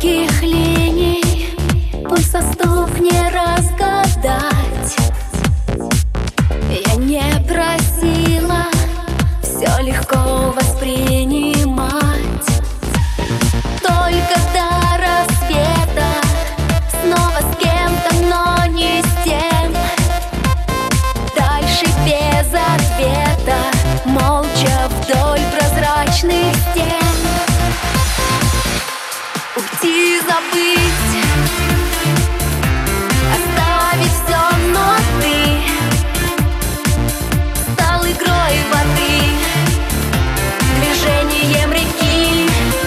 тонких линий пульса стук не разгадать. Я не просила все легко воспринимать. Только до рассвета снова с кем-то, но не с тем. Дальше без ответа, молча вдоль прозрачных стен. Уйти, забыть, оставить все, но ты стал игрой воды, движением реки.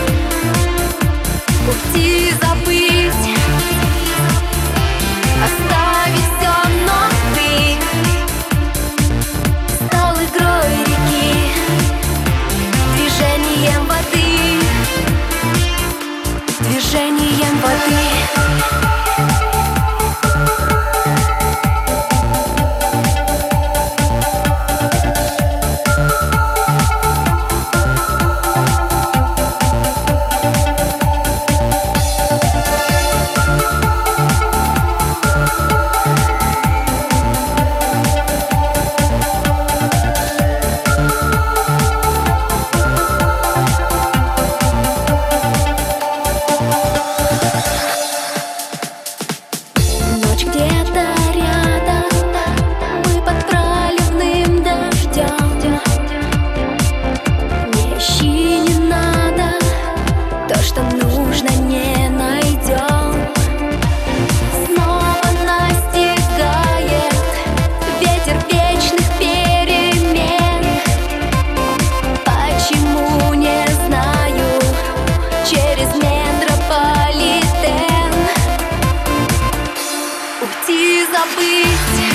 Уйти, забыть, оставить все, но ты стал игрой реки, движением воды, движением воды. Где-то рядом мы под проливным дождем. Не ищи, не надо, то, что нужно, не найдем. Снова настигает ветер вечных перемен. Почему, не знаю, через метрополитен. Уйти, забыть,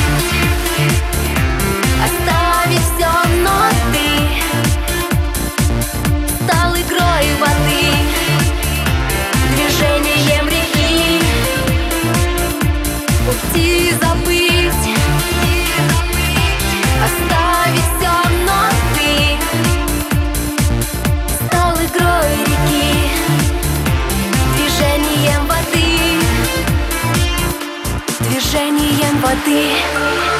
оставить все, но ты стал игрой воды, движением реки. Уйти, забыть, оставить все, но ты стал игрой реки, движением воды, движением воды.